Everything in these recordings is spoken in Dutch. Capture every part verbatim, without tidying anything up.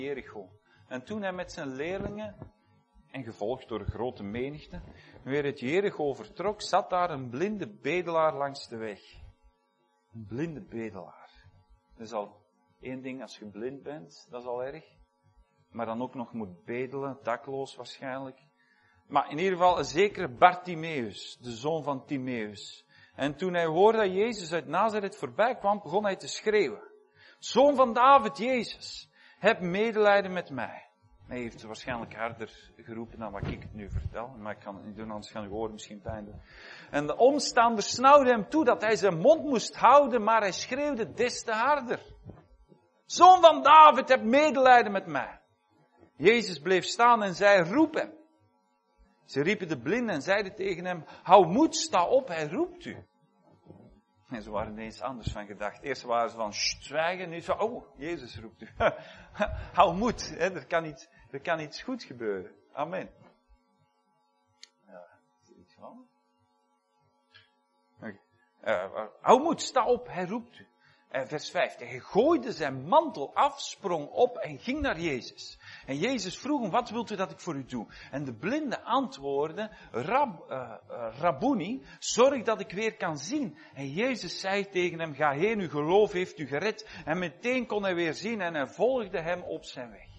Jericho. En toen hij met zijn leerlingen, en gevolgd door een grote menigte, weer het Jericho vertrok, zat daar een blinde bedelaar langs de weg. Een blinde bedelaar. Dat is al één ding, als je blind bent, dat is al erg. Maar dan ook nog moet bedelen, dakloos waarschijnlijk. Maar in ieder geval een zekere Bartimeus, de zoon van Timeus. En toen hij hoorde dat Jezus uit Nazareth voorbij kwam, begon hij te schreeuwen. Zoon van David, Jezus, heb medelijden met mij. Hij heeft waarschijnlijk harder geroepen dan wat ik het nu vertel. Maar ik kan het niet doen, anders gaan de woorden misschien pijn doen. En de omstanders snauwden hem toe dat hij zijn mond moest houden, maar hij schreeuwde des te harder. Zoon van David, heb medelijden met mij. Jezus bleef staan en zei, roep hem. Ze riepen de blinde en zeiden tegen hem, hou moed, sta op, hij roept u. En ze waren ineens anders van gedacht. Eerst waren ze van, sst, zwijgen. Nu zo, oh, Jezus roept u. Hou moed, hè, er, kan iets, er kan iets goed gebeuren. Amen. Ja, is er iets van? Okay. Uh, hou moed, sta op, hij roept u. Uh, vers vijftien. Hij gooide zijn mantel af, sprong op en ging naar Jezus. En Jezus vroeg hem, wat wilt u dat ik voor u doe? En de blinde antwoordde, Rab, uh, uh, Rabboni, zorg dat ik weer kan zien. En Jezus zei tegen hem, ga heen, uw geloof heeft u gered. En meteen kon hij weer zien en hij volgde hem op zijn weg.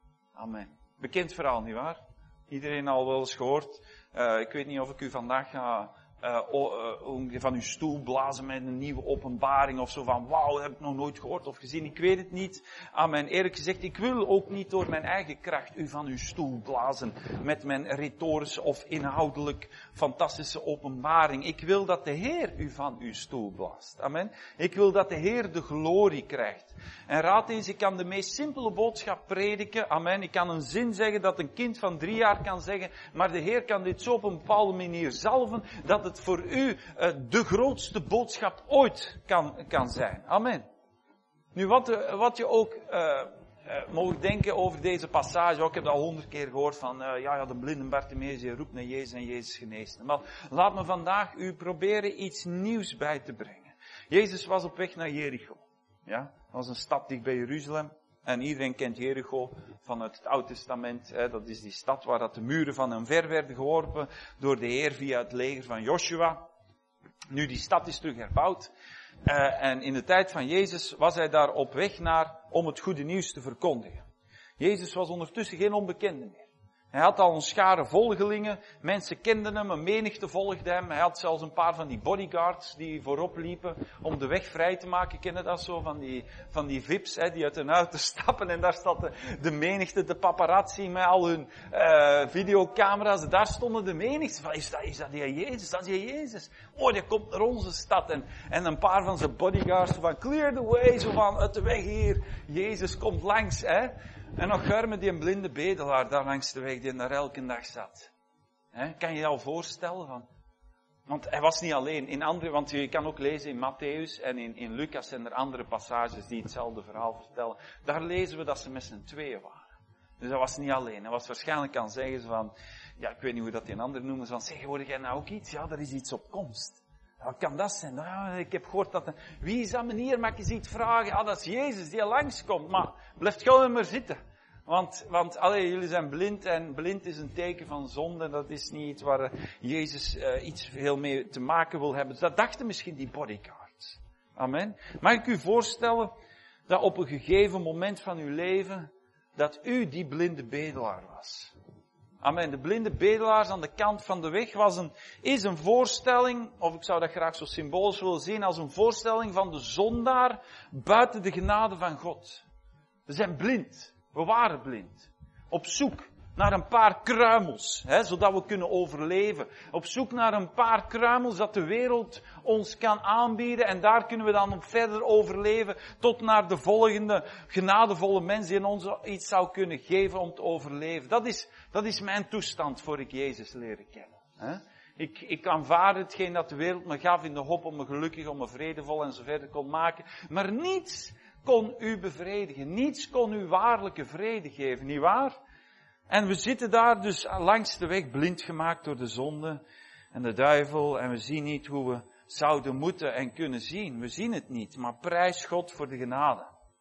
Amen. Bekend verhaal, nietwaar? Iedereen al wel eens gehoord. Uh, ik weet niet of ik u vandaag ga... Uh, uh, van uw stoel blazen met een nieuwe openbaring of zo van wauw, dat heb ik nog nooit gehoord of gezien, ik weet het niet. Amen. Eerlijk gezegd, ik wil ook niet door mijn eigen kracht u van uw stoel blazen met mijn retorische of inhoudelijk fantastische openbaring. Ik wil dat de Heer u van uw stoel blaast. Amen. Ik wil dat de Heer de glorie krijgt. En raad eens, ik kan de meest simpele boodschap prediken. Amen. Ik kan een zin zeggen dat een kind van drie jaar kan zeggen, maar de Heer kan dit zo op een bepaalde manier zalven dat het het voor u uh, de grootste boodschap ooit kan, kan zijn. Amen. Nu, wat, uh, wat je ook uh, uh, mag denken over deze passage, ook, ik heb dat al honderd keer gehoord van, uh, ja, ja, de blinde Bartimeus, je roept naar Jezus en Jezus geneest hem. Maar laat me vandaag u proberen iets nieuws bij te brengen. Jezus was op weg naar Jericho. Ja, dat was een stad dicht bij Jeruzalem. En iedereen kent Jericho vanuit het Oude Testament. Hè, dat is die stad waar dat de muren van hem ver werden geworpen door de Heer via het leger van Joshua. Nu, die stad is terug herbouwd. Uh, en in de tijd van Jezus was hij daar op weg naar om het goede nieuws te verkondigen. Jezus was ondertussen geen onbekende meer. Hij had al een schare volgelingen, mensen kenden hem, een menigte volgde hem. Hij had zelfs een paar van die bodyguards die voorop liepen om de weg vrij te maken. Kennen dat zo, van die, van die vips, hè, die uit hun auto stappen en daar staat de, de menigte, de paparazzi met al hun uh, videocamera's. Daar stonden de menigte van, is dat, is dat die Jezus, dat is die Jezus. Oh, die komt naar onze stad. En, en een paar van zijn bodyguards van, clear the way, zo van, uit de weg hier. Jezus komt langs, hè. En nog garme die een blinde bedelaar daar langs de weg die daar elke dag zat. He, kan je je al voorstellen van? Want hij was niet alleen. In andere, want je kan ook lezen in Matthäus en in, in Lucas zijn er andere passages die hetzelfde verhaal vertellen. Daar lezen we dat ze met z'n tweeën waren. Dus hij was niet alleen. Hij was waarschijnlijk kan zeggen van, ja, ik weet niet hoe dat die een ander noemen, van zeg, hoor jij nou ook iets? Ja, er is iets op komst. Wat kan dat zijn? Nou, ik heb gehoord dat... Wie is dat meneer? Mag ik eens iets vragen? Ah, dat is Jezus die langskomt. Maar blijf gewoon maar zitten. Want, want allee, jullie zijn blind en blind is een teken van zonde. Dat is niet iets waar Jezus uh, iets veel mee te maken wil hebben. Dat dachten misschien die bodyguards. Amen. Mag ik u voorstellen dat op een gegeven moment van uw leven dat u die blinde bedelaar was? Amen. De blinde bedelaars aan de kant van de weg was een, is een voorstelling, of ik zou dat graag zo symbolisch willen zien, als een voorstelling van de zondaar buiten de genade van God. We zijn blind. We waren blind. Op zoek naar een paar kruimels, hè, zodat we kunnen overleven. Op zoek naar een paar kruimels dat de wereld ons kan aanbieden. En daar kunnen we dan op verder overleven tot naar de volgende genadevolle mens die ons iets zou kunnen geven om te overleven. Dat is, dat is mijn toestand voor ik Jezus leren kennen. Hè. Ik, ik aanvaard hetgeen dat de wereld me gaf in de hoop om me gelukkig, om me vredevol en zo verder kon maken. Maar niets kon u bevredigen. Niets kon u waarlijke vrede geven, nietwaar? En we zitten daar dus langs de weg blind gemaakt door de zonde en de duivel. En we zien niet hoe we zouden moeten en kunnen zien. We zien het niet, maar prijs God voor de genade.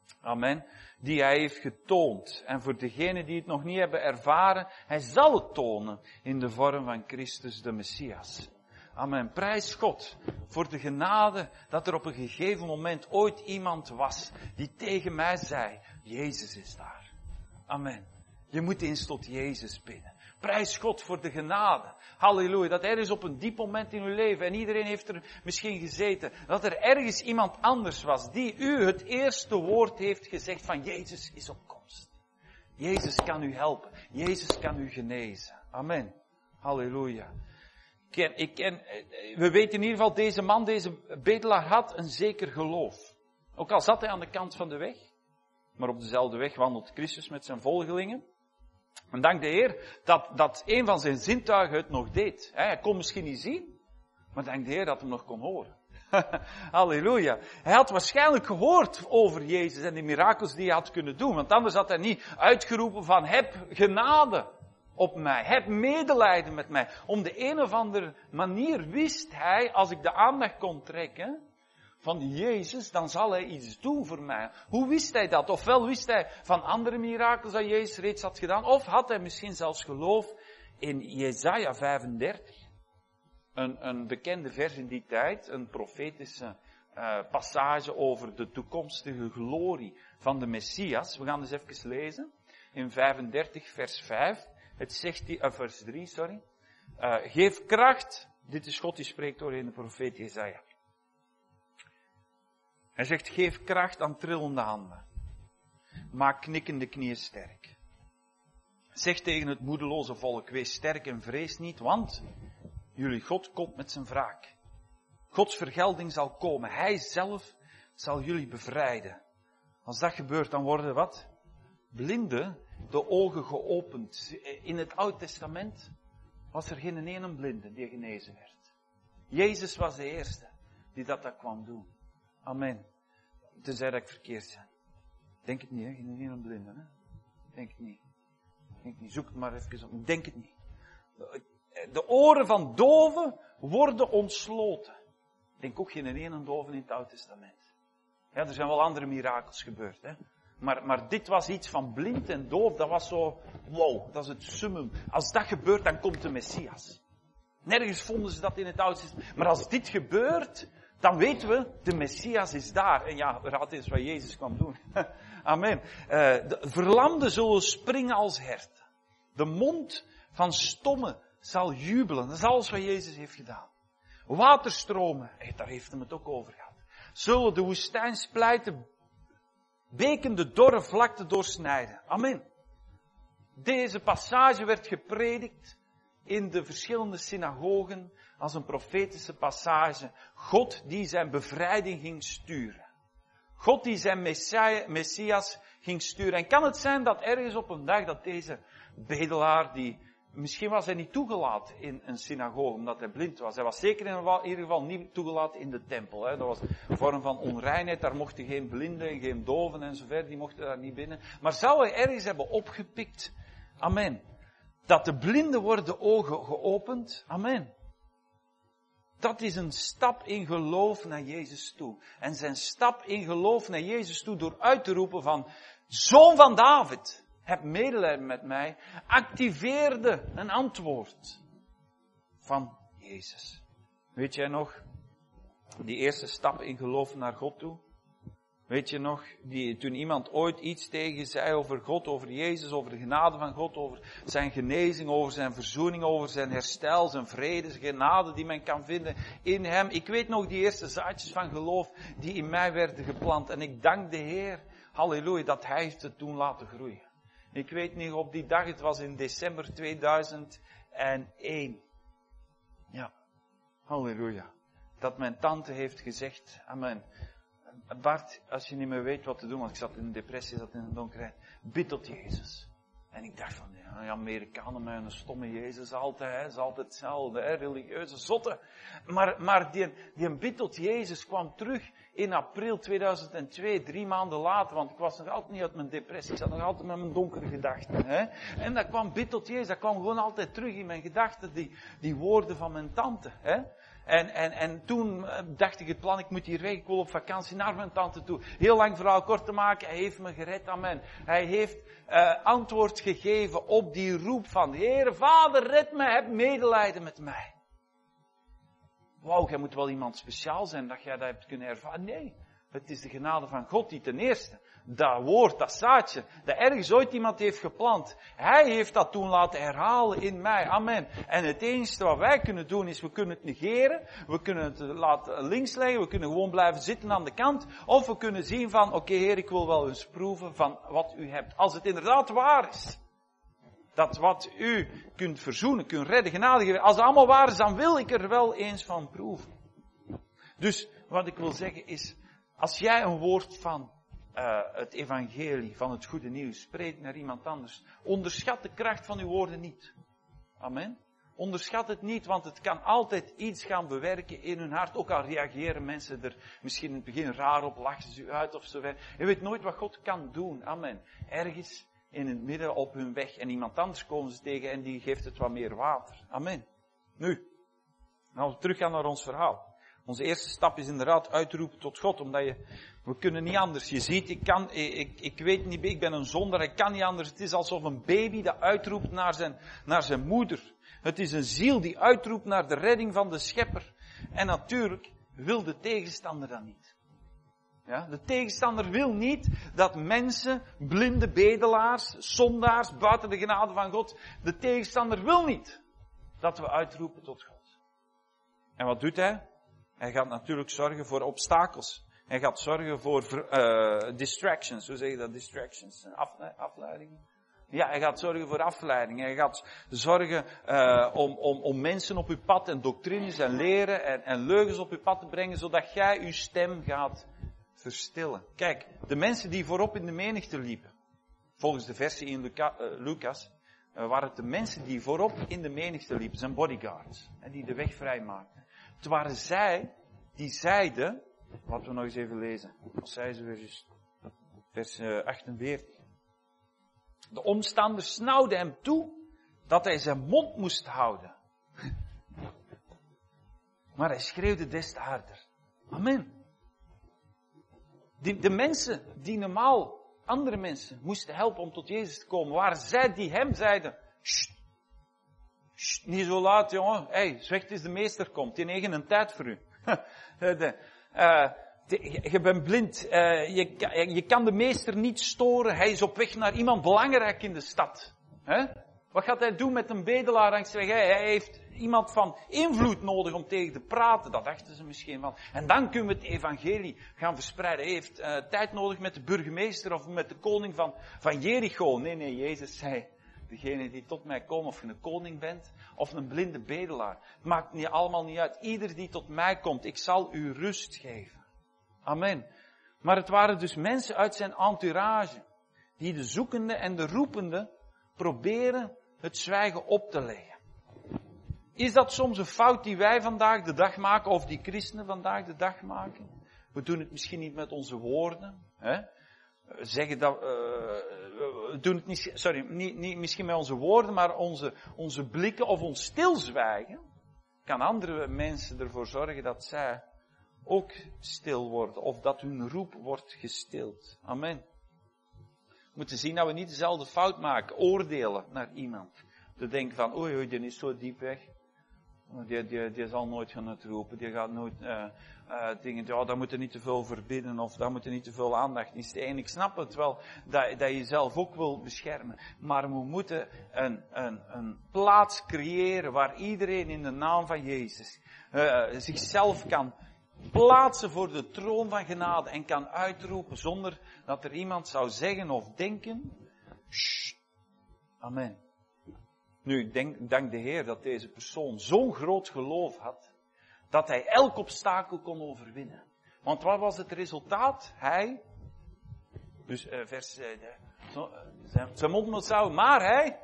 Amen. Die hij heeft getoond. En voor degenen die het nog niet hebben ervaren, hij zal het tonen in de vorm van Christus de Messias. Amen. Prijs God voor de genade dat er op een gegeven moment ooit iemand was die tegen mij zei, Jezus is daar. Amen. Je moet eens tot Jezus bidden. Prijs God voor de genade. Halleluja. Dat er is op een diep moment in uw leven, en iedereen heeft er misschien gezeten, dat er ergens iemand anders was die u het eerste woord heeft gezegd van Jezus is op komst. Jezus kan u helpen. Jezus kan u genezen. Amen. Halleluja. Ik ken, ik ken, we weten in ieder geval, deze man, deze bedelaar had een zeker geloof. Ook al zat hij aan de kant van de weg, maar op dezelfde weg wandelt Christus met zijn volgelingen. En dank de Heer dat, dat een van zijn zintuigen het nog deed. Hij kon misschien niet zien, maar dank de Heer dat hij hem nog kon horen. Halleluja. Hij had waarschijnlijk gehoord over Jezus en de mirakels die hij had kunnen doen. Want anders had hij niet uitgeroepen van, heb genade op mij. Heb medelijden met mij. Om de een of andere manier wist hij, als ik de aandacht kon trekken van Jezus, dan zal hij iets doen voor mij. Hoe wist hij dat? Ofwel wist hij van andere mirakels dat Jezus reeds had gedaan, of had hij misschien zelfs geloof in Jesaja vijfendertig. Een, een bekende vers in die tijd, een profetische uh, passage over de toekomstige glorie van de Messias. We gaan dus even lezen. In vijfendertig vers vijf. Het zegt die, uh, vers drie, sorry. Uh, geef kracht. Dit is God die spreekt door in de profeet Jesaja. Hij zegt, geef kracht aan trillende handen. Maak knikkende knieën sterk. Zeg tegen het moedeloze volk, wees sterk en vrees niet, want jullie God komt met zijn wraak. Gods vergelding zal komen. Hij zelf zal jullie bevrijden. Als dat gebeurt, dan worden wat? Blinden de ogen geopend. In het Oude Testament was er geen ene blinde die genezen werd. Jezus was de eerste die dat, dat kwam doen. Amen. Tenzij dat ik verkeerd ben. Denk het niet, hè? Geen ene blinde, hè? Denk het niet. Denk het niet. Zoek het maar even op. Denk het niet. De oren van doven worden ontsloten. Denk ook geen ene dove in het Oude Testament. Ja, er zijn wel andere mirakels gebeurd, hè. Maar, maar dit was iets van blind en doof, dat was zo, wow, dat is het summum. Als dat gebeurt, dan komt de Messias. Nergens vonden ze dat in het Oude Testament. Maar als dit gebeurt, dan weten we, de Messias is daar. En ja, raad eens wat Jezus kwam doen. Amen. Uh, de verlamden zullen springen als herten. De mond van stommen zal jubelen. Dat is alles wat Jezus heeft gedaan. Waterstromen, hey, daar heeft hem het ook over gehad. Zullen de woestijn splijten, beken de dorre vlakte doorsnijden. Amen. Deze passage werd gepredikt in de verschillende synagogen als een profetische passage. God die zijn bevrijding ging sturen. God die zijn Messias ging sturen. En kan het zijn dat ergens op een dag dat deze bedelaar, die misschien was hij niet toegelaten in een synagoge omdat hij blind was. Hij was zeker in ieder geval niet toegelaten in de tempel. Hè. Dat was een vorm van onreinheid. Daar mochten geen blinden, geen doven en zover. Die mochten daar niet binnen. Maar zou hij ergens hebben opgepikt? Amen. Dat de blinden worden ogen geopend? Amen. Dat is een stap in geloof naar Jezus toe. En zijn stap in geloof naar Jezus toe door uit te roepen van Zoon van David, heb medelijden met mij, activeerde een antwoord van Jezus. Weet jij nog, die eerste stap in geloof naar God toe? Weet je nog, die, toen iemand ooit iets tegen je zei over God, over Jezus, over de genade van God, over zijn genezing, over zijn verzoening, over zijn herstel, zijn vrede, zijn genade die men kan vinden in hem. Ik weet nog die eerste zaadjes van geloof die in mij werden geplant. En ik dank de Heer, halleluja, dat Hij heeft het toen laten groeien. Ik weet niet op die dag, het was in december tweeduizend één. Ja, halleluja. Dat mijn tante heeft gezegd, amen. Bart, als je niet meer weet wat te doen, want ik zat in een depressie, zat in een donkerheid, bid tot Jezus. En ik dacht van, ja, die Amerikanen met een stomme Jezus, altijd, hè, is altijd hetzelfde, hè, religieuze zotten. Maar, maar die, die bid tot Jezus kwam terug in april tweeduizend twee, drie maanden later, want ik was nog altijd niet uit mijn depressie, ik zat nog altijd met mijn donkere gedachten. Hè? En dat kwam bid tot Jezus, dat kwam gewoon altijd terug in mijn gedachten, die, die woorden van mijn tante. Hè? En, en, en toen dacht ik het plan, ik moet hier weg, ik wil op vakantie naar mijn tante toe. Heel lang verhaal kort te maken, hij heeft me gered, amen. Hij heeft uh, antwoord gegeven op die roep van, Heere Vader, red me, heb medelijden met mij. Wauw, jij moet wel iemand speciaal zijn dat jij dat hebt kunnen ervaren. Nee, het is de genade van God die ten eerste, dat woord, dat zaadje, dat ergens ooit iemand heeft geplant. Hij heeft dat toen laten herhalen in mij. Amen. En het enige wat wij kunnen doen is, we kunnen het negeren, we kunnen het laten links leggen, we kunnen gewoon blijven zitten aan de kant, of we kunnen zien van, oké okay, Heer, ik wil wel eens proeven van wat u hebt. Als het inderdaad waar is, dat wat u kunt verzoenen, kunt redden, genade geven, als het allemaal waar is, dan wil ik er wel eens van proeven. Dus, wat ik wil zeggen is, als jij een woord van uh, het evangelie, van het goede nieuws, spreekt naar iemand anders, onderschat de kracht van uw woorden niet. Amen. Onderschat het niet, want het kan altijd iets gaan bewerken in hun hart. Ook al reageren mensen er misschien in het begin raar op, lachen ze u uit of zo. Je weet nooit wat God kan doen. Amen. Ergens in het midden op hun weg en iemand anders komen ze tegen en die geeft het wat meer water. Amen. Nu, als we teruggaan naar ons verhaal. Onze eerste stap is inderdaad uitroepen tot God, omdat je, we kunnen niet anders. Je ziet, ik kan, ik, ik weet niet, ik ben een zondaar, ik kan niet anders. Het is alsof een baby dat uitroept naar zijn, naar zijn moeder. Het is een ziel die uitroept naar de redding van de schepper. En natuurlijk wil de tegenstander dat niet. Ja, de tegenstander wil niet dat mensen, blinde bedelaars, zondaars, buiten de genade van God, de tegenstander wil niet dat we uitroepen tot God. En wat doet hij? Hij gaat natuurlijk zorgen voor obstakels. Hij gaat zorgen voor uh, distractions. Hoe zeg je dat? Distractions? Af, afleidingen? Ja, hij gaat zorgen voor afleiding. Hij gaat zorgen uh, om, om, om mensen op uw pad en doctrines en leren en, en leugens op uw pad te brengen, zodat jij uw stem gaat verstillen. Kijk, de mensen die voorop in de menigte liepen, volgens de versie in Luca, uh, Lucas, uh, waren het de mensen die voorop in de menigte liepen, zijn bodyguards, en die de weg vrijmaakten. Het waren zij die zeiden, laten we nog eens even lezen, wat zei ze weer juist, vers uh, achtenveertig. De omstanders snauwden hem toe dat hij zijn mond moest houden. Maar hij schreeuwde des te harder. Amen. Die, de mensen die normaal andere mensen moesten helpen om tot Jezus te komen, waren zij die hem zeiden, Sst, sst, niet zo laat jongen, hey, zwijg eens de meester komt, die heeft een tijd voor u. de, uh, de, je bent blind, uh, je, je kan de meester niet storen, hij is op weg naar iemand belangrijk in de stad. Huh? Wat gaat hij doen met een bedelaar? En zeg, hij, hij heeft iemand van invloed nodig om tegen te praten. Dat dachten ze misschien wel. En dan kunnen we het evangelie gaan verspreiden. Hij heeft uh, tijd nodig met de burgemeester of met de koning van, van Jericho. Nee, nee, Jezus zei, degene die tot mij komen, of je een koning bent, of een blinde bedelaar. Het maakt niet, allemaal niet uit. Ieder die tot mij komt, ik zal u rust geven. Amen. Maar het waren dus mensen uit zijn entourage, die de zoekende en de roepende proberen het zwijgen op te leggen. Is dat soms een fout die wij vandaag de dag maken, of die christenen vandaag de dag maken? We doen het misschien niet met onze woorden, hè? Zeggen dat, uh, we doen het niet, sorry, niet, niet misschien met onze woorden, maar onze, onze blikken of ons stilzwijgen, kan andere mensen ervoor zorgen dat zij ook stil worden, of dat hun roep wordt gestild. Amen. We moeten zien dat we niet dezelfde fout maken, oordelen naar iemand. Te denken van, oei, oei, die is zo diep weg. Die, die, die zal nooit gaan het roepen, die gaat nooit uh, uh, dingen, ja, daar moet je niet te veel verbidden, of daar moet je niet te veel aandacht in steken. Ik snap het wel, dat, dat je jezelf ook wil beschermen. Maar we moeten een, een, een plaats creëren waar iedereen in de naam van Jezus uh, zichzelf kan plaatsen voor de troon van genade en kan uitroepen zonder dat er iemand zou zeggen of denken. Shh. Amen. Nu, ik denk, dank de Heer dat deze persoon zo'n groot geloof had, dat hij elk obstakel kon overwinnen. Want wat was het resultaat? Hij, dus uh, vers, uh, zo, uh, zijn, zijn mond moest houden, maar hij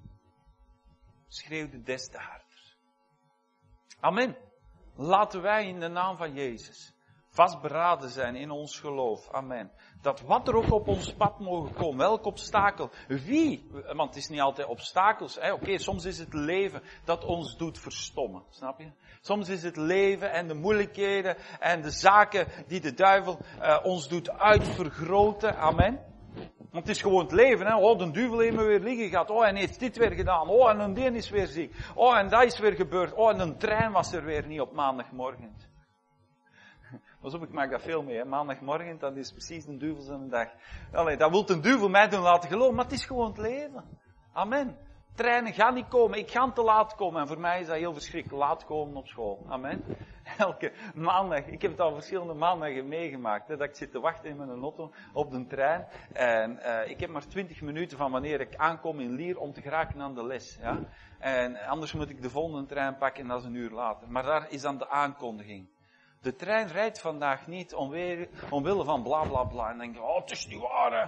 schreeuwde des te harder. Amen. Laten wij in de naam van Jezus vastberaden zijn in ons geloof. Amen. Dat wat er ook op ons pad mogen komen, welk obstakel, wie, want het is niet altijd obstakels. Oké, okay, soms is het leven dat ons doet verstommen. Snap je? Soms is het leven en de moeilijkheden en de zaken die de duivel uh, ons doet uitvergroten. Amen. Want het is gewoon het leven, hè. Oh, de duivel heeft me weer liggen gehad. Oh, en heeft dit weer gedaan. Oh, en een deen is weer ziek. Oh, en dat is weer gebeurd. Oh, en een trein was er weer niet op maandagmorgen. Pas op, ik maak dat veel mee, hè. Maandagmorgen, dat is precies een duivel zijn dag. Allee, dat wil een duivel mij doen laten geloven, maar het is gewoon het leven. Amen. Treinen gaan niet komen, ik ga te laat komen. En voor mij is dat heel verschrikkelijk, laat komen op school. Amen. Elke maandag, ik heb het al verschillende maandagen meegemaakt, hè, dat ik zit te wachten in mijn auto op de trein. En uh, ik heb maar twintig minuten van wanneer ik aankom in Lier om te geraken aan de les. Ja. En anders moet ik de volgende trein pakken en dat is een uur later. Maar daar is dan de aankondiging. De trein rijdt vandaag niet omwille, omwille van bla bla bla. En dan denk je, oh, het is niet waar, hè.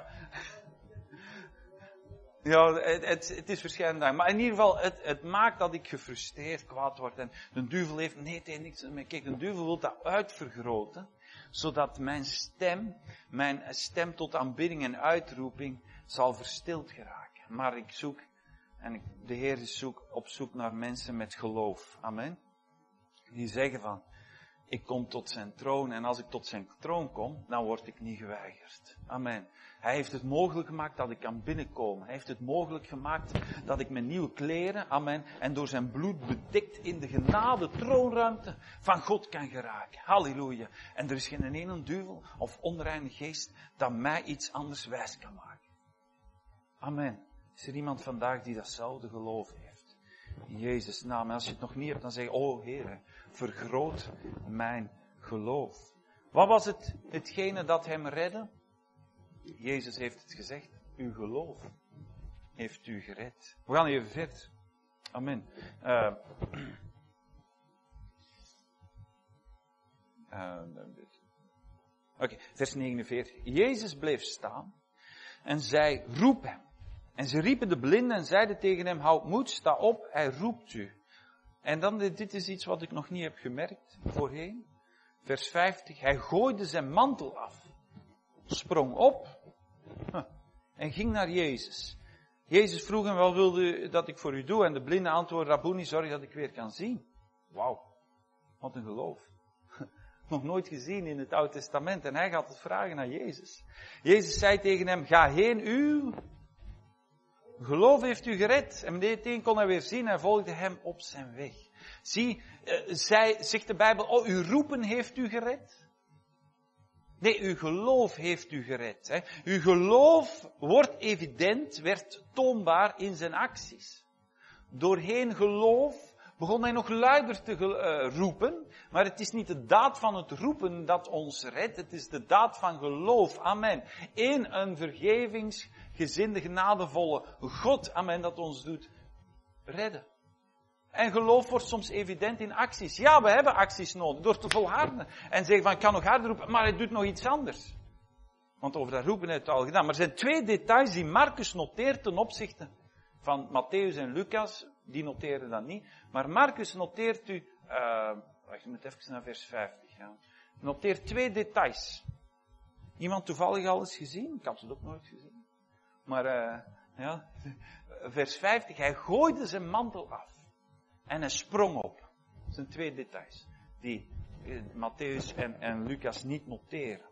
Ja, het, het, het is verschillende dagen. Maar in ieder geval, het, het maakt dat ik gefrustreerd kwaad word. En de duivel heeft, nee, het heeft niks mee. Kijk, de duivel wil dat uitvergroten. Zodat mijn stem, mijn stem tot aanbidding en uitroeping zal verstild geraken. Maar ik zoek, en ik, de Heer is zoek, op zoek naar mensen met geloof. Amen. Die zeggen van, ik kom tot zijn troon en als ik tot zijn troon kom, dan word ik niet geweigerd. Amen. Hij heeft het mogelijk gemaakt dat ik kan binnenkomen. Hij heeft het mogelijk gemaakt dat ik met nieuwe kleren, amen, en door zijn bloed bedekt in de genade troonruimte van God kan geraken. Halleluja. En er is geen ene duivel of onreine geest dat mij iets anders wijs kan maken. Amen. Is er iemand vandaag die datzelfde geloof heeft? In Jezus' naam. En als je het nog niet hebt, dan zeg je, oh Heer, vergroot mijn geloof. Wat was het, hetgene dat hem redde? Jezus heeft het gezegd, uw geloof heeft u gered. We gaan even verder. Amen. Uh, uh, Oké, okay, vers negenenveertig. Jezus bleef staan en zei, roep hem. En ze riepen de blinden en zeiden tegen hem, houd moed, sta op, hij roept u. En dan, dit is iets wat ik nog niet heb gemerkt voorheen. Vers vijftig, hij gooide zijn mantel af, sprong op en ging naar Jezus. Jezus vroeg hem, wat wilde u dat ik voor u doe? En de blinde antwoordde, Rabboni, zorg dat ik weer kan zien. Wauw, wat een geloof. Nog nooit gezien in het Oude Testament. En hij gaat het vragen aan Jezus. Jezus zei tegen hem, ga heen, uw geloof heeft u gered. En meteen kon hij weer zien en volgde hem op zijn weg. Zie, uh, zij, zegt de Bijbel, oh, uw roepen heeft u gered. Nee, uw geloof heeft u gered. Hè. Uw geloof wordt evident, werd toonbaar in zijn acties. Doorheen geloof begon hij nog luider te uh, roepen. Maar het is niet de daad van het roepen dat ons redt. Het is de daad van geloof. Amen. In een vergevingsgezinde, genadevolle God. Amen. Dat ons doet redden. En geloof wordt soms evident in acties. Ja, we hebben acties nodig. Door te volharden. En zeggen van, ik kan nog harder roepen, maar hij doet nog iets anders. Want over dat roepen heeft het al gedaan. Maar er zijn twee details die Marcus noteert ten opzichte van Matthäus en Lucas. Die noteren dat niet. Maar Marcus noteert u, uh, wacht, je moet even naar vers vijftig gaan. Noteert twee details. Iemand toevallig al eens gezien? Ik had het ook nooit gezien. Maar, uh, ja, vers vijftig, hij gooide zijn mantel af. En hij sprong op. Dat zijn twee details. Die uh, Matthäus en, en Lucas niet noteren.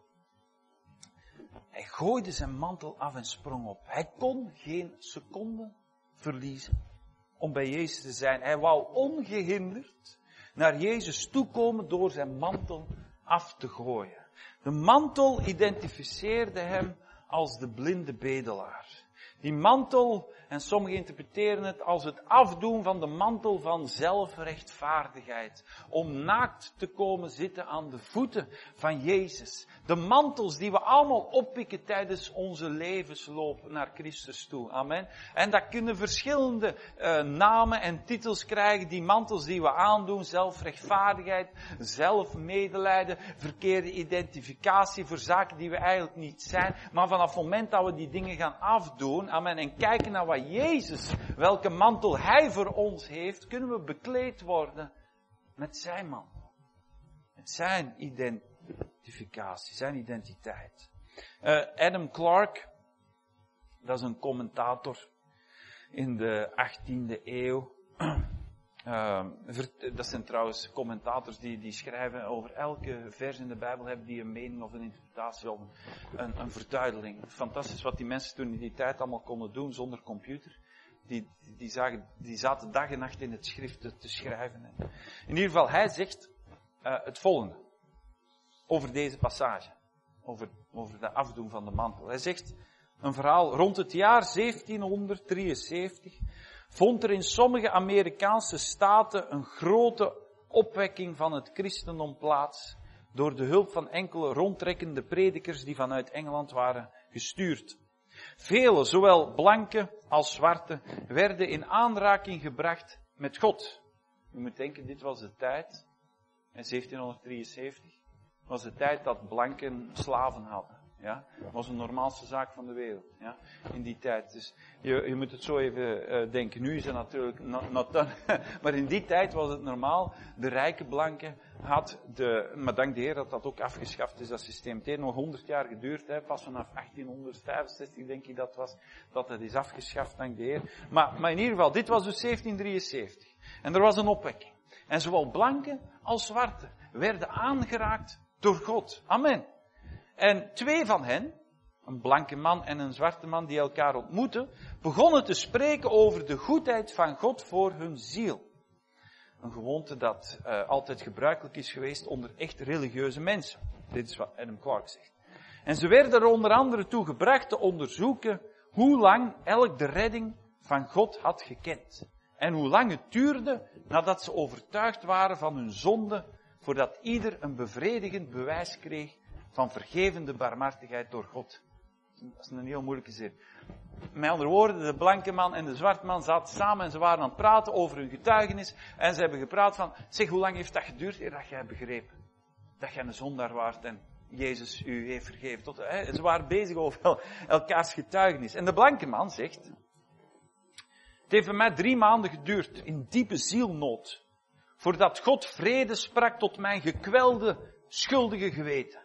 Hij gooide zijn mantel af en sprong op. Hij kon geen seconde verliezen om bij Jezus te zijn. Hij wou ongehinderd naar Jezus toekomen door zijn mantel af te gooien. De mantel identificeerde hem als de blinde bedelaar. Die mantel, en sommigen interpreteren het als het afdoen van de mantel van zelfrechtvaardigheid. Om naakt te komen zitten aan de voeten van Jezus. De mantels die we allemaal oppikken tijdens onze levensloop naar Christus toe. Amen. En dat kunnen verschillende uh, namen en titels krijgen. Die mantels die we aandoen. Zelfrechtvaardigheid, zelfmedelijden, verkeerde identificatie voor zaken die we eigenlijk niet zijn. Maar vanaf het moment dat we die dingen gaan afdoen, amen, en kijken naar wat Jezus, welke mantel Hij voor ons heeft, kunnen we bekleed worden met zijn mantel. Met zijn identiteit. identificatie, zijn identiteit. Uh, Adam Clarke, dat is een commentator in de achttiende eeuw. Uh, dat zijn trouwens commentators die, die schrijven over elke vers in de Bijbel, hebben die een mening of een interpretatie of een, een verduidelijking. Fantastisch wat die mensen toen in die tijd allemaal konden doen zonder computer. Die, die, zagen, die zaten dag en nacht in het schrift te, te schrijven. In ieder geval, hij zegt uh, het volgende over deze passage. Over, over de afdoen van de mantel. Hij zegt een verhaal rond het jaar zeventienhonderddrieënzeventig vond er in sommige Amerikaanse staten een grote opwekking van het christendom plaats door de hulp van enkele rondtrekkende predikers die vanuit Engeland waren gestuurd. Velen, zowel blanke als zwarte, werden in aanraking gebracht met God. U moet denken, dit was de tijd, in zeventienhonderddrieënzeventig, was de tijd dat blanken slaven hadden. Ja, dat was een normaalste zaak van de wereld, ja, in die tijd. Dus je, je moet het zo even uh, denken. Nu is het natuurlijk not, not done. Maar in die tijd was het normaal. De rijke blanken had de, maar dank de Heer dat dat ook afgeschaft is, dat systeem. Het heeft nog honderd jaar geduurd, hè, pas vanaf achttienhonderdvijfenzestig denk ik dat was, dat het is afgeschaft, dank de Heer. Maar, maar in ieder geval, dit was dus zeventienhonderddrieënzeventig. En er was een opwekking. En zowel blanken als zwarte werden aangeraakt door God. Amen. En twee van hen, een blanke man en een zwarte man die elkaar ontmoetten, begonnen te spreken over de goedheid van God voor hun ziel. Een gewoonte dat uh, altijd gebruikelijk is geweest onder echt religieuze mensen. Dit is wat Adam Clarke zegt. En ze werden er onder andere toe gebracht te onderzoeken hoe lang elk de redding van God had gekend. En hoe lang het duurde nadat ze overtuigd waren van hun zonde, voordat ieder een bevredigend bewijs kreeg van vergevende barmhartigheid door God. Dat is een heel moeilijke zin. Met andere woorden, de blanke man en de zwarte man zaten samen en ze waren aan het praten over hun getuigenis. En ze hebben gepraat van, zeg, hoe lang heeft dat geduurd eer dat jij hebt begrepen? Dat jij een zondaar waart en Jezus u heeft vergeven. Tot, hè, ze waren bezig over elkaars getuigenis. En de blanke man zegt, het heeft bij mij drie maanden geduurd in diepe zielnood, voordat God vrede sprak tot mijn gekwelde, schuldige geweten.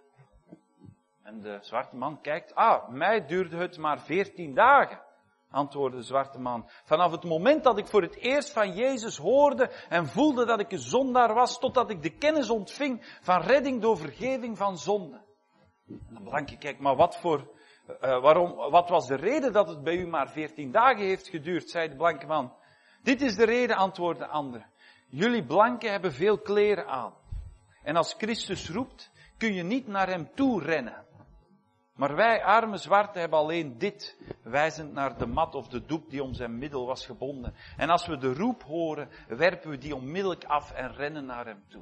En de zwarte man kijkt, ah, mij duurde het maar veertien dagen, antwoordde de zwarte man. Vanaf het moment dat ik voor het eerst van Jezus hoorde en voelde dat ik een zondaar was, totdat ik de kennis ontving van redding door vergeving van zonde. En de blanke kijkt, maar wat voor, uh, waarom, wat was de reden dat het bij u maar veertien dagen heeft geduurd, zei de blanke man. Dit is de reden, antwoordde de andere. Jullie blanken hebben veel kleren aan. En als Christus roept, kun je niet naar hem toe rennen. Maar wij arme zwarten hebben alleen dit, wijzend naar de mat of de doek die om zijn middel was gebonden. En als we de roep horen, werpen we die onmiddellijk af en rennen naar hem toe.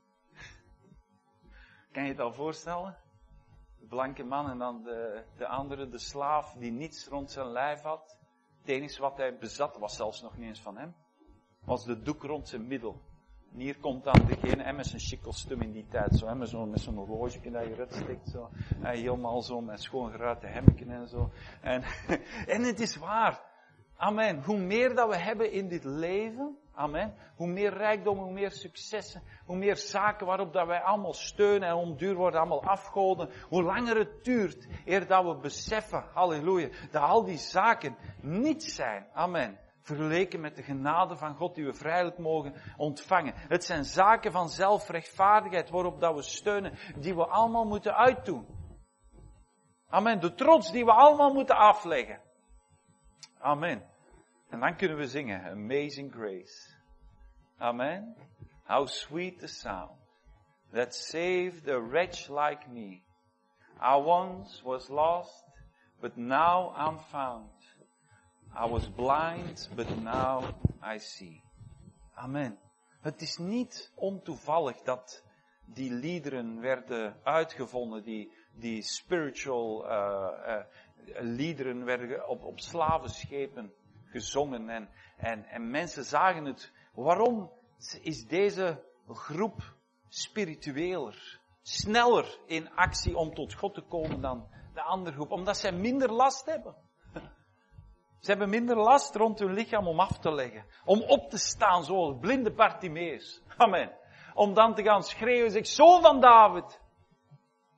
Kan je het al voorstellen? De blanke man en dan de, de andere, de slaaf die niets rond zijn lijf had. Het enige wat hij bezat was zelfs nog niet eens van hem. Was de doek rond zijn middel. En hier komt dan degene, en met zijn chic kostuum in die tijd, zo, met zo'n zo horloge dat je eruit steekt, zo. En helemaal zo, met schoon geruite hemden en zo. En, en het is waar. Amen. Hoe meer dat we hebben in dit leven, amen, hoe meer rijkdom, hoe meer successen, hoe meer zaken waarop dat wij allemaal steunen en om duur worden allemaal afgoden, hoe langer het duurt, eer dat we beseffen, halleluja, dat al die zaken niets zijn, amen, vergeleken met de genade van God die we vrijelijk mogen ontvangen. Het zijn zaken van zelfrechtvaardigheid waarop dat we steunen, die we allemaal moeten uitdoen. Amen. De trots die we allemaal moeten afleggen. Amen. En dan kunnen we zingen, Amazing Grace. Amen. How sweet the sound that saved a wretch like me. I once was lost, but now I'm found. I was blind, but now I see. Amen. Het is niet ontoevallig dat die liederen werden uitgevonden, die, die spiritual uh, uh, liederen werden op, op slavenschepen gezongen. En, en, en mensen zagen het. Waarom is deze groep spiritueler, sneller in actie om tot God te komen dan de andere groep? Omdat zij minder last hebben. Ze hebben minder last rond hun lichaam om af te leggen. Om op te staan zoals blinde Bartimeus. Amen. Om dan te gaan schreeuwen, zeg, Zoon van David.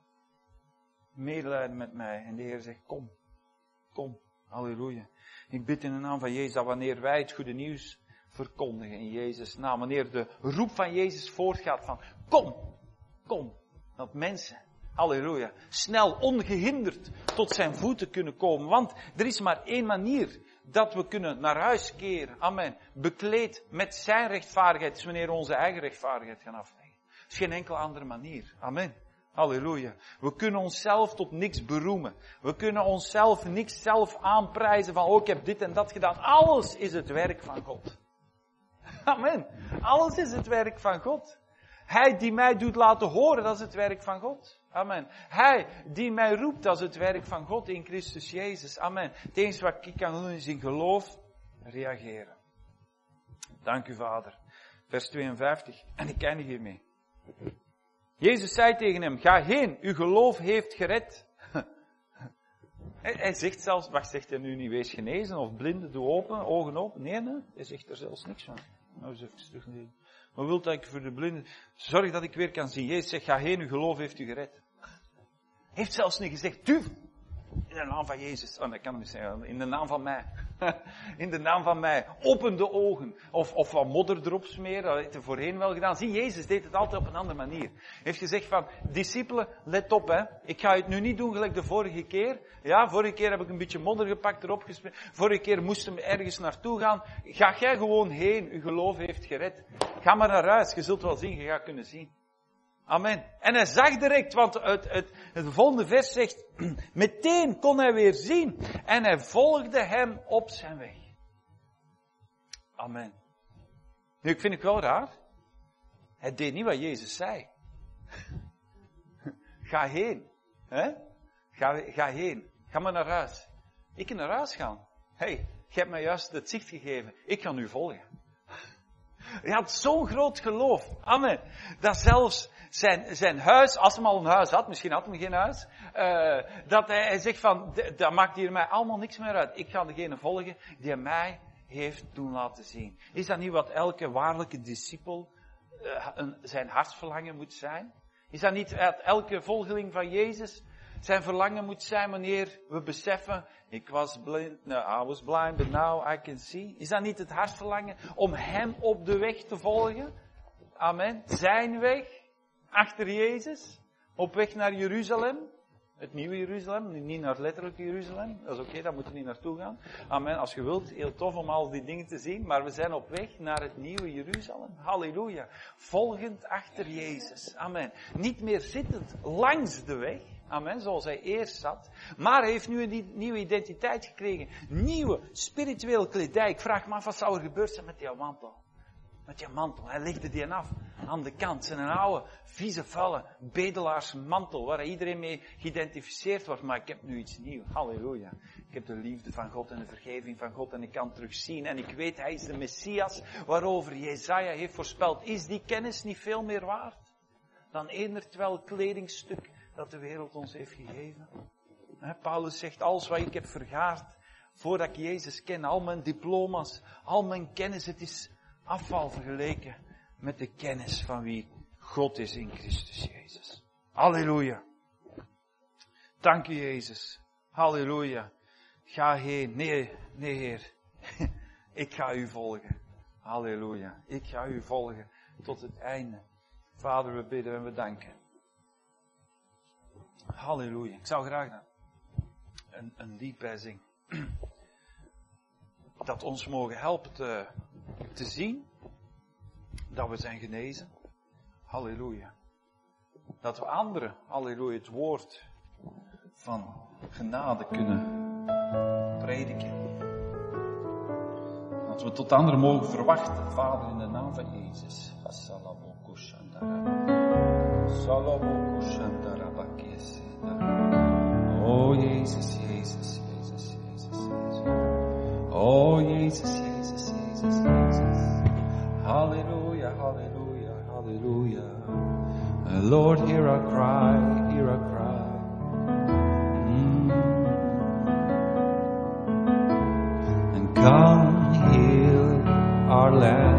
medelijden met mij. En de Heer zegt, kom, kom, halleluja. Ik bid in de naam van Jezus dat wanneer wij het goede nieuws verkondigen in Jezus' naam, wanneer de roep van Jezus voortgaat van, kom, kom, dat mensen, halleluja, snel, ongehinderd tot zijn voeten kunnen komen. Want er is maar één manier dat we kunnen naar huis keren, amen, bekleed met zijn rechtvaardigheid, is wanneer we onze eigen rechtvaardigheid gaan afleggen. Er is geen enkele andere manier, amen. Halleluja. We kunnen onszelf tot niks beroemen. We kunnen onszelf niks zelf aanprijzen van, oh, ik heb dit en dat gedaan. Alles is het werk van God. Amen. Alles is het werk van God. Hij die mij doet laten horen, dat is het werk van God. Amen. Hij die mij roept, dat is het werk van God in Christus Jezus. Amen. Het enige wat ik kan doen is in geloof reageren. Dank u, Vader. Vers tweeënvijftig. En ik eindig hiermee. Jezus zei tegen hem, ga heen, uw geloof heeft gered. hij, hij zegt zelfs, wacht, zegt hij nu niet, wees genezen of blinde, doe open, ogen open. Nee, nee, hij zegt er zelfs niks van. Nou, eens even teruglezen. Maar wilt dat ik voor de blinden, zorg dat ik weer kan zien. Jezus zegt, ga heen, uw geloof heeft u gered. Heeft zelfs niet gezegd, duw, in de naam van Jezus. Oh, dat kan niet zeggen, in de naam van mij. In de naam van mij. Open de ogen. Of, of wat modder erop smeren. Dat heeft hij voorheen wel gedaan. Zie, Jezus deed het altijd op een andere manier. Hij heeft gezegd van, discipelen, let op hè. Ik ga het nu niet doen gelijk de vorige keer. Ja, vorige keer heb ik een beetje modder gepakt, erop gesmeerd. Vorige keer moesten we ergens naartoe gaan. Ga jij gewoon heen. Uw geloof heeft gered. Ga maar naar huis. Je zult wel zien. Je gaat kunnen zien. Amen. En hij zag direct, want het, het, het volgende vers zegt, meteen kon hij weer zien. En hij volgde hem op zijn weg. Amen. Nu, ik vind het wel raar. Hij deed niet wat Jezus zei. Ga heen. Hè? Ga, ga heen. Ga maar naar huis. Ik kan naar huis gaan. Hé, hey, je hebt mij juist het zicht gegeven. Ik ga nu volgen. Hij had zo'n groot geloof. Amen. Dat zelfs zijn, zijn huis, als hij al een huis had, misschien had hij geen huis, uh, dat hij, hij zegt van, dat maakt hier mij allemaal niks meer uit. Ik ga degene volgen die mij heeft doen laten zien. Is dat niet wat elke waarlijke discipel uh, een, zijn hartsverlangen moet zijn? Is dat niet dat elke volgeling van Jezus zijn verlangen moet zijn wanneer we beseffen, ik was blind, no, I was blind, but now I can see. Is dat niet het hartsverlangen om hem op de weg te volgen? Amen. Zijn weg, achter Jezus, op weg naar Jeruzalem. Het nieuwe Jeruzalem, niet naar letterlijk Jeruzalem. Dat is oké, okay, daar moeten we niet naartoe gaan. Amen, als je wilt, heel tof om al die dingen te zien. Maar we zijn op weg naar het nieuwe Jeruzalem. Halleluja. Volgend achter Jezus. Amen. Niet meer zittend langs de weg. Amen, zoals hij eerst zat. Maar hij heeft nu een nieuwe identiteit gekregen. Nieuwe spirituele kledij. Ik vraag me af, wat zou er gebeurd zijn met die mantel? Met die mantel. Hij legde die af aan de kant. Zijn een oude, vieze, vuile bedelaarsmantel waar iedereen mee geïdentificeerd wordt. Maar ik heb nu iets nieuws. Halleluja. Ik heb de liefde van God en de vergeving van God en ik kan terugzien. En ik weet, hij is de Messias waarover Jesaja heeft voorspeld. Is die kennis niet veel meer waard dan eender terwijl kledingstuk dat de wereld ons heeft gegeven? He, Paulus zegt, alles wat ik heb vergaard voordat ik Jezus ken, al mijn diploma's, al mijn kennis, het is afval vergeleken met de kennis van wie God is in Christus Jezus. Halleluja. Dank u Jezus. Halleluja. Ga heen. Nee, nee Heer. Ik ga u volgen. Halleluja. Ik ga u volgen tot het einde. Vader, we bidden en we danken. Halleluja. Ik zou graag een, een lied bij zingen. Dat ons mogen helpen te, te zien dat we zijn genezen. Halleluja. Dat we anderen, halleluja, het woord van genade kunnen prediken. Dat we tot anderen mogen verwachten, Vader, in de naam van Jezus. Oh Jezus, Jezus, Jezus, Jezus, Jezus. Oh Jezus, Jezus, Jezus, Jezus. Halleluja, halleluja, halleluja. Lord, hear our cry, hear our cry. Mm. And come heal our land.